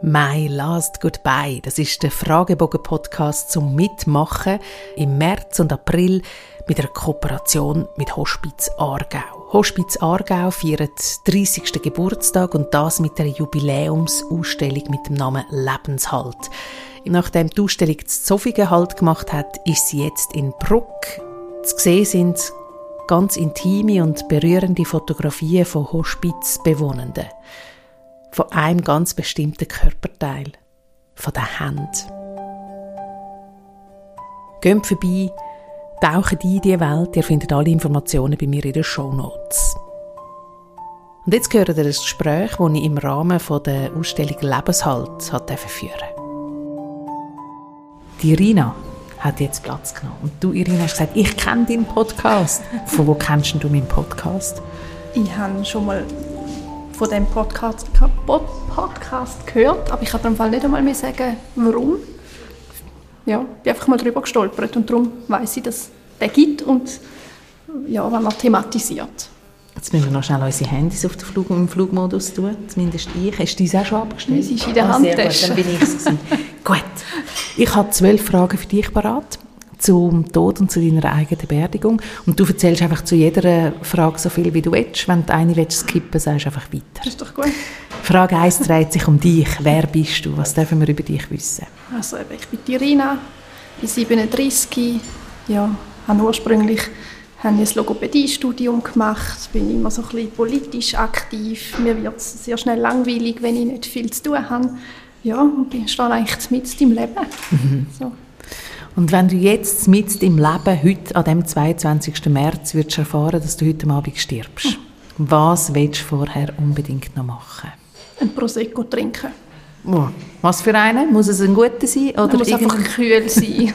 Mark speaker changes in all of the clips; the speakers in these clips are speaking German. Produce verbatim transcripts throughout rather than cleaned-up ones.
Speaker 1: My Last Goodbye, das ist der Fragebogen-Podcast zum Mitmachen im März und April mit einer Kooperation mit Hospiz Aargau. Hospiz Aargau feiert dreißigsten Geburtstag und das mit einer Jubiläumsausstellung mit dem Namen Lebenshalt. Nachdem die Ausstellung in Zofingen Halt gemacht hat, ist sie jetzt in Bruck. Zu sehen sind ganz intime und berührende Fotografien von Hospizbewohnenden. Von einem ganz bestimmten Körperteil, von der Hand. Geht vorbei, taucht ein in diese Welt, ihr findet alle Informationen bei mir in den Shownotes. Und jetzt gehört ihr ein Gespräch, das ich im Rahmen der Ausstellung Lebenshalt führen durfte. Die Irina hat jetzt Platz genommen. Und du, Irina, hast gesagt, ich kenne deinen Podcast. Von wo kennst du meinen Podcast?
Speaker 2: Ich habe schon mal von diesem Podcast, Podcast gehört, aber ich kann im Fall nicht einmal mehr sagen, warum. Ja, ich bin einfach mal drüber gestolpert und darum weiss ich, dass es den gibt und ja, wenn man thematisiert.
Speaker 1: Jetzt müssen wir noch schnell unsere Handys auf den Flug, im Flugmodus tun, zumindest ich. Hast du dein auch schon abgestellt?
Speaker 2: Es ist in der
Speaker 1: ah,
Speaker 2: Handtasche.
Speaker 1: Dann bin ich es. Gut. Ich habe zwölf Fragen für dich parat zum Tod und zu deiner eigenen Beerdigung. Und du erzählst einfach zu jeder Frage so viel, wie du willst. Wenn du eine willst skippen, sagst du einfach weiter.
Speaker 2: Das ist doch gut.
Speaker 1: Frage eins dreht sich um dich. Wer bist du? Was dürfen wir über dich wissen?
Speaker 2: Also, ich bin Irina, bin siebenunddreißig, ja, habe ursprünglich habe ich ein Logopädiestudium gemacht, bin immer so ein bisschen politisch aktiv. Mir wird es sehr schnell langweilig, wenn ich nicht viel zu tun habe. Ja, und ich stehe eigentlich mitten im Leben.
Speaker 1: Mhm.
Speaker 2: So.
Speaker 1: Und wenn du jetzt mitten im Leben, heute an dem zweiundzwanzigsten März, würdest erfahren, dass du heute Abend stirbst, mhm. was willst du vorher unbedingt noch machen?
Speaker 2: Ein Prosecco trinken.
Speaker 1: Oh. Was für einen? Muss es ein guter sein? Oder
Speaker 2: er muss einfach kühl sein.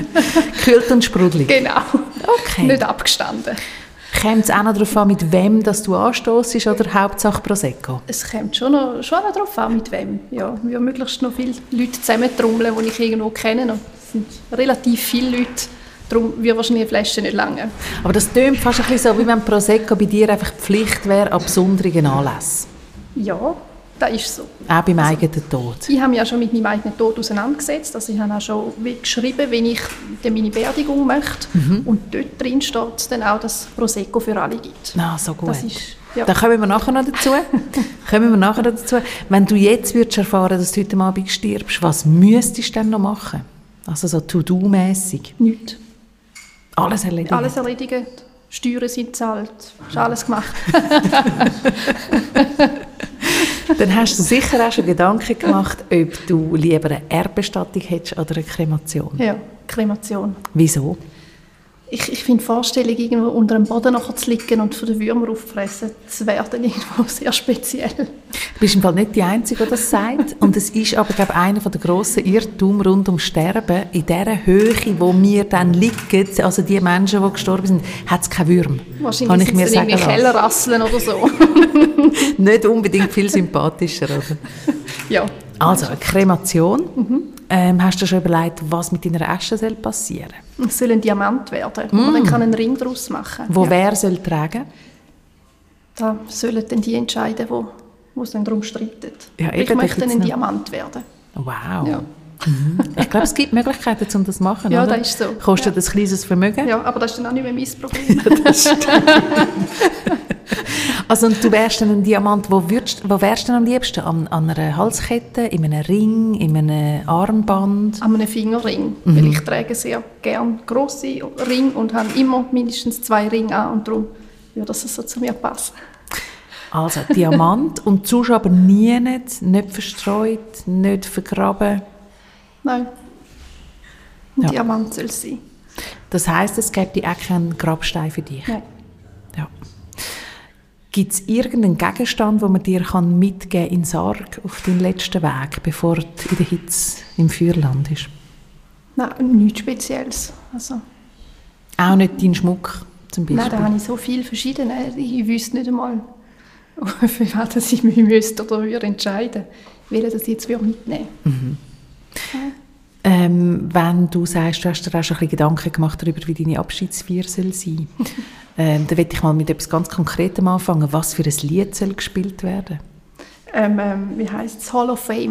Speaker 1: Kühlt und sprudelig?
Speaker 2: Genau.
Speaker 1: Okay.
Speaker 2: Nicht abgestanden.
Speaker 1: Kommt es auch noch darauf an, mit wem dass du anstossest oder Hauptsache Prosecco?
Speaker 2: Es kommt schon noch, schon noch darauf an, mit wem. Ja, wir haben möglichst noch viele Leute zusammentrommeln, die ich irgendwo kenne. Es sind relativ viele Leute, darum wird wahrscheinlich eine Flasche nicht lange.
Speaker 1: Aber das tönt fast ein bisschen so, wie wenn Prosecco bei dir einfach Pflicht wäre an besonderen Anlässen.
Speaker 2: Ja, das ist so.
Speaker 1: Auch beim
Speaker 2: also,
Speaker 1: eigenen Tod?
Speaker 2: Ich habe mich ja schon mit meinem eigenen Tod auseinandergesetzt. Also ich habe auch schon geschrieben, wenn ich meine Beerdigung möchte. Mhm. Und dort drin steht dann auch, dass es Prosecco für alle gibt.
Speaker 1: Ah, so gut.
Speaker 2: Das ist, ja.
Speaker 1: Da kommen wir nachher noch dazu. kommen wir nachher noch dazu. Wenn du jetzt würdest erfahren, dass du heute Abend stirbst, was müsstest du denn noch machen? Also so To-Do-mässig?
Speaker 2: Nichts.
Speaker 1: Alles erledigt?
Speaker 2: Alles erledigt. Steuern sind gezahlt. Ist alles gemacht.
Speaker 1: Dann hast du sicher auch schon Gedanken gemacht, ob du lieber eine Erdbestattung hättest oder eine Kremation.
Speaker 2: Ja, Kremation.
Speaker 1: Wieso?
Speaker 2: Ich, ich finde die Vorstellung, irgendwo unter dem Boden nachher zu liegen und von den Würmern auffressen, das wäre dann irgendwo sehr speziell.
Speaker 1: Du bist im Fall nicht die Einzige, die das sagt. Und es ist aber, glaube ich, einer der grossen Irrtümer rund ums Sterben. In dieser Höhe, wo wir dann liegen, also die Menschen, die gestorben sind, hat es keine Würmer.
Speaker 2: Wahrscheinlich sind es dann irgendwie Kellerrasseln oder so.
Speaker 1: Nicht unbedingt viel sympathischer, oder?
Speaker 2: Ja.
Speaker 1: Also, eine Kremation. Mhm. Ähm, hast du schon überlegt, was mit deiner Asche soll passieren soll?
Speaker 2: Es soll ein Diamant werden, wo mm. man dann kann einen Ring daraus machen kann.
Speaker 1: Wo
Speaker 2: ja.
Speaker 1: wer soll tragen?
Speaker 2: Da sollen dann die entscheiden, die es dann darum streiten.
Speaker 1: Ja,
Speaker 2: ich möchte ein Diamant werden.
Speaker 1: Wow.
Speaker 2: Ja.
Speaker 1: Mhm. Ich glaube, es gibt Möglichkeiten, um das zu machen.
Speaker 2: Ja,
Speaker 1: oder?
Speaker 2: das ist so.
Speaker 1: Kostet
Speaker 2: ja.
Speaker 1: ein kleines Vermögen.
Speaker 2: Ja, aber das ist dann auch nicht mehr mein Problem.
Speaker 1: Also, und du wärst dann ein Diamant, wo, würdest, wo wärst du denn am liebsten? An, an einer Halskette, in einem Ring, in einem Armband?
Speaker 2: An einem Fingerring, mhm. weil ich trage sehr gerne grosse Ringe und habe immer mindestens zwei Ringe an und darum würde das so zu mir passen.
Speaker 1: Also, Diamant und sonst aber nie nicht, nicht verstreut, nicht vergraben?
Speaker 2: Nein, ein
Speaker 1: ja.
Speaker 2: Diamant soll es sein.
Speaker 1: Das heisst, es gäbe auch keinen Grabstein für dich?
Speaker 2: Nein.
Speaker 1: Ja. Gibt es irgendeinen Gegenstand, den man dir mitgeben kann in Sarg auf deinen letzten Weg, bevor du in der Hitze im Feuer landest?
Speaker 2: Nein, nichts Spezielles. Also.
Speaker 1: Auch nicht dein Schmuck zum Beispiel?
Speaker 2: Nein, da habe ich so viele verschiedene. Ich wüsste nicht einmal, für was ich mich müsste oder würde entscheiden würde, dass ich jetzt mitnehmen würde.
Speaker 1: Mhm. Ja. Ähm, wenn du sagst, du hast dir auch schon ein bisschen Gedanken gemacht darüber, wie deine Abschiedsfeier soll sein soll, ähm, dann möchte ich mal mit etwas ganz Konkretem anfangen. Was für ein Lied soll gespielt werden?
Speaker 2: Ähm, ähm, wie heisst es? Hall of Fame.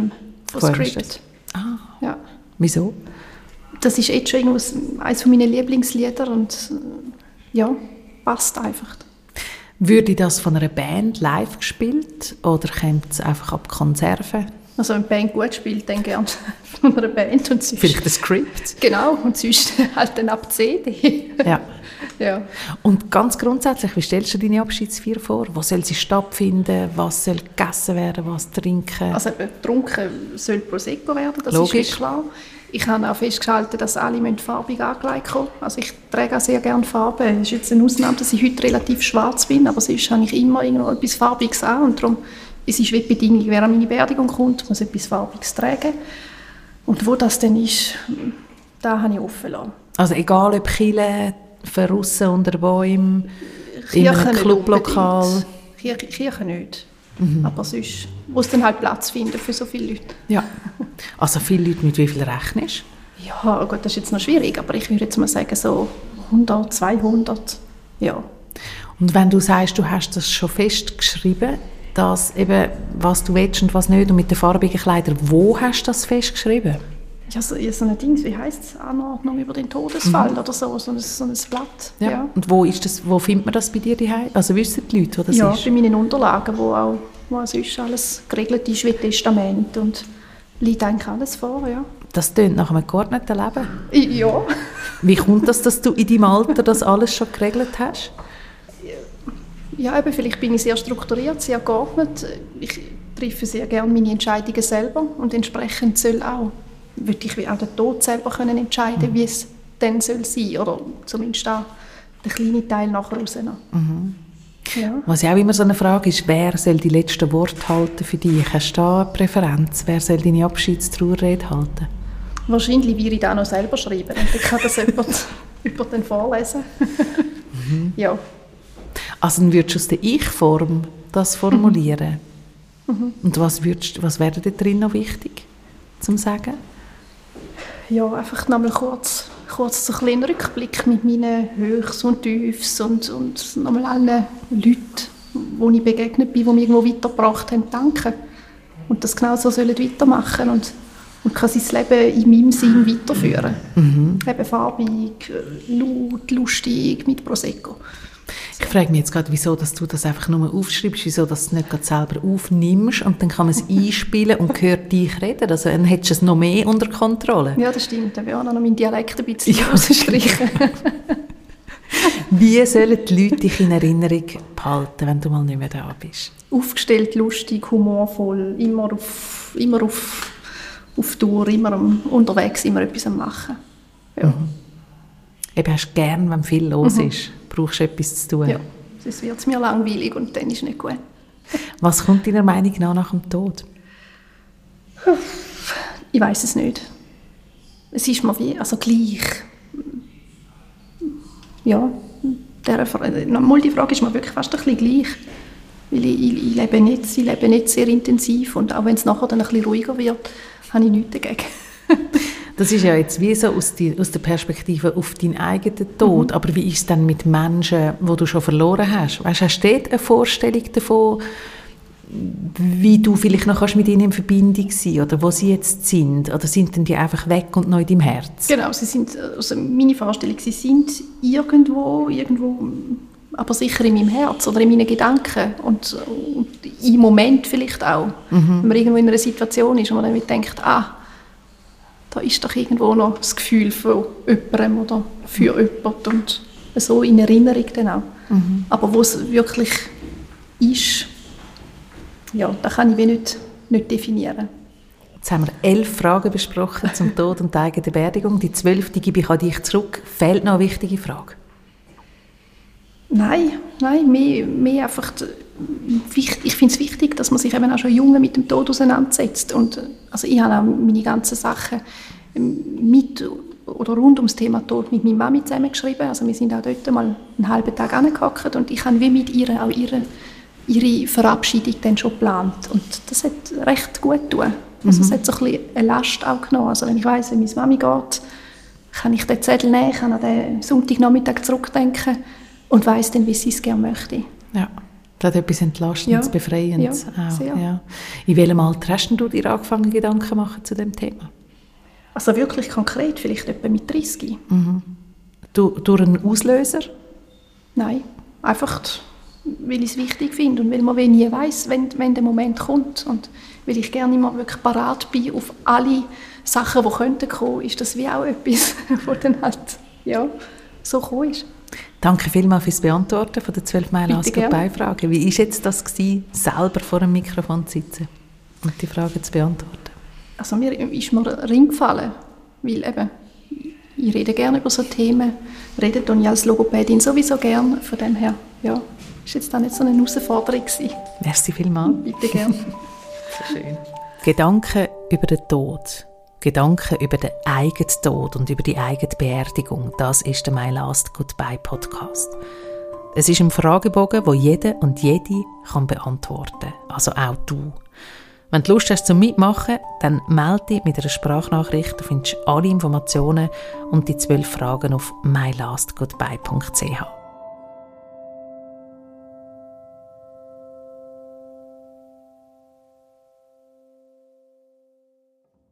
Speaker 2: von Script.
Speaker 1: Ah,
Speaker 2: ja.
Speaker 1: Wieso?
Speaker 2: Das ist jetzt schon eines meiner Lieblingslieder und ja, passt einfach.
Speaker 1: Würde das von einer Band live gespielt oder kommt es einfach ab Konserven?
Speaker 2: Also wenn die Band gut spielt, dann gerne von einer Band. Und sonst,
Speaker 1: vielleicht ein Skript?
Speaker 2: Genau, und sonst halt dann ab C D.
Speaker 1: Ja.
Speaker 2: Ja.
Speaker 1: Und ganz grundsätzlich, wie stellst du deine Abschiedsfeier vor? Wo soll sie stattfinden? Was soll gegessen werden? Was trinken?
Speaker 2: Also getrunken soll Prosecco werden, das
Speaker 1: Logisch.
Speaker 2: Ist klar. Ich habe auch festgehalten, dass alle farbig angelegt kommen. Also ich trage auch sehr gerne Farbe. Es ist jetzt eine Ausnahme, dass ich heute relativ schwarz bin, aber sonst habe ich immer irgendwo etwas Farbiges an. Und darum, es ist wie die Bedingung, wer an meine Beerdigung kommt, muss etwas Farbiges tragen. Und wo das dann ist, da habe ich offen lassen.
Speaker 1: Also egal ob Kirche, verrissen unter Bäumen, in einem Clublokal?
Speaker 2: Kirche, Kirche nicht. Mhm. Aber sonst muss dann halt Platz finden für so viele Leute.
Speaker 1: Ja. Also viele Leute, mit wie viel rechnest du?
Speaker 2: Ja, gut, das ist jetzt noch schwierig, aber ich würde jetzt mal sagen so hundert, zweihundert, ja.
Speaker 1: Und wenn du sagst, du hast das schon festgeschrieben, dass eben, was du willst und was nicht, und mit den farbigen Kleidern, wo hast du das festgeschrieben?
Speaker 2: Ja, so, so ein Ding, wie heisst es? Anordnung über den Todesfall mhm. oder so, so ein, so ein Blatt.
Speaker 1: Ja. Ja. Und wo, ist das, wo findet man das bei dir daheim? Also wissen die Leute, wo das
Speaker 2: ja,
Speaker 1: ist?
Speaker 2: Ja, bei meinen Unterlagen, wo auch wo sonst alles geregelt ist wie Testament und liegt eigentlich alles vor, ja.
Speaker 1: Das tönt nach einem geordneten Leben.
Speaker 2: Ja.
Speaker 1: Wie kommt das, dass du in deinem Alter das alles schon geregelt hast?
Speaker 2: Ja, eben, vielleicht bin ich sehr strukturiert, sehr geordnet. Ich treffe sehr gerne meine Entscheidungen selber und entsprechend soll auch, würde ich wie auch den Tod selber können entscheiden, mhm. wie es dann soll sein, oder zumindest auch den kleinen Teil nachher rausnehmen. Mhm. Ja. Was
Speaker 1: ja auch immer so eine Frage ist, wer soll die letzten Worte halten für dich? Hast du da eine Präferenz? Wer soll deine Abschiedstrauerrede halten?
Speaker 2: Wahrscheinlich würde ich das noch selber schreiben und dann kann das jemand, jemand dann vorlesen. Mhm. Ja.
Speaker 1: Also dann würdest du aus der Ich-Form das formulieren. Mhm. Und was, würdest, was wäre da drin noch wichtig zum Sagen?
Speaker 2: Ja, einfach nochmal kurz, kurz so ein kleiner Rückblick mit meinen Höchst und Tiefs und, und nochmal allen Leuten, die ich begegnet bin, die mich irgendwo weitergebracht haben, danken. Und das genau so sollen weitermachen und, und kann sein Leben in meinem Sinn weiterführen. Mhm. Eben farbig, laut, lustig, mit Prosecco.
Speaker 1: Ich frage mich jetzt gerade, wieso dass du das einfach nur aufschreibst, wieso dass du es nicht selber aufnimmst und dann kann man es einspielen und hört dich reden. Also dann hättest du es noch mehr unter Kontrolle.
Speaker 2: Ja, das stimmt. Dann will ich auch noch meinen Dialekt ein bisschen ja, rausstreichen.
Speaker 1: Wie sollen die Leute dich in Erinnerung behalten, wenn du mal nicht mehr da bist?
Speaker 2: Aufgestellt, lustig, humorvoll, immer auf, immer auf, auf Tour, immer am, unterwegs, immer etwas am Machen. Ja.
Speaker 1: Mhm. Eben hast du gern, wenn viel los mhm. ist. Brauchst du etwas zu tun.
Speaker 2: Ja, sonst wird es mir langweilig und dann ist es nicht gut.
Speaker 1: Was kommt deiner Meinung nach nach dem Tod?
Speaker 2: Ich weiss es nicht. Es ist mir wie, also gleich. Ja, der, mal die Frage ist mir wirklich fast ein bisschen gleich. Weil ich, ich, ich, lebe nicht, ich lebe nicht sehr intensiv und auch wenn es nachher dann ein bisschen ruhiger wird, habe ich nichts dagegen.
Speaker 1: Das ist ja jetzt wie so aus, die, aus der Perspektive auf deinen eigenen Tod. Mhm. Aber wie ist es dann mit Menschen, die du schon verloren hast? Weißt, hast du dort eine Vorstellung davon, wie du vielleicht noch mit ihnen in Verbindung sein oder wo sie jetzt sind? Oder sind denn die einfach weg und noch in deinem Herz?
Speaker 2: Genau, sie sind, also meine Vorstellung, sie sind irgendwo, irgendwo, aber sicher in meinem Herz oder in meinen Gedanken. Und, und im Moment vielleicht auch. Mhm. Wenn man irgendwo in einer Situation ist und man dann denkt, ah, da ist doch irgendwo noch das Gefühl von jemandem oder für mhm. jemanden und so in Erinnerung dann auch. Mhm. Aber wo es wirklich ist, ja, das kann ich wie nicht, nicht definieren.
Speaker 1: Jetzt haben wir elf Fragen besprochen zum Tod und die eigene Beerdigung. Die zwölfte gebe ich an dich zurück. Fehlt noch eine wichtige Frage?
Speaker 2: Nein, nein, mehr, mehr einfach, ich finde es wichtig, dass man sich eben auch schon jung mit dem Tod auseinandersetzt. Und, also ich habe auch meine ganzen Sachen mit oder rund ums Thema Tod mit meiner Mami zusammengeschrieben. Also wir sind auch dort mal einen halben Tag angehockt und ich habe wie mit ihr auch ihre, ihre Verabschiedung dann schon geplant. Und das hat recht gut getan. Also mhm. es hat so ein bisschen eine Last auch genommen. Also wenn ich weiss, wie meine Mami geht, kann ich den Zettel nehmen, kann an den Sonntagnachmittag zurückdenken und weiss dann, wie sie es gerne möchte.
Speaker 1: Ja. Das hat etwas Entlastendes,
Speaker 2: ja.
Speaker 1: Befreiendes.
Speaker 2: Ja,
Speaker 1: auch, ja. In welchem Alter hast du dir angefangen, Gedanken zu machen zu diesem Thema?
Speaker 2: Also wirklich konkret, vielleicht etwa mit dreißig.
Speaker 1: Mhm. Du, durch einen Auslöser?
Speaker 2: Nein, einfach weil ich es wichtig finde und weil man nie weiss, wenn, wenn der Moment kommt. Und weil ich gerne immer wirklich parat bin auf alle Sachen, die könnten kommen, ist das wie auch etwas, was dann halt ja, so gekommen ist.
Speaker 1: Danke vielmals fürs Beantworten von der zwölf Meilen Ask Goodbye-Frage. Wie war jetzt das gewesen, selber vor dem Mikrofon zu sitzen und die Frage zu beantworten?
Speaker 2: Also mir ist mir ein Ring gefallen, weil eben, ich rede gerne über so Themen, rede dann ja als Logopädin sowieso gerne, von dem her, ja, ist jetzt auch nicht so eine Herausforderung gewesen.
Speaker 1: Merci vielmals.
Speaker 2: Bitte gerne.
Speaker 1: Sehr schön. Gedanken über den Tod. Gedanken über den eigenen Tod und über die eigene Beerdigung, das ist der «My Last Goodbye» Podcast. Es ist ein Fragebogen, den jeder und jede kann beantworten kann, also auch du. Wenn du Lust hast zum Mitmachen, dann melde dich mit einer Sprachnachricht. Du findest alle Informationen und die zwölf Fragen auf my last goodbye punkt c h.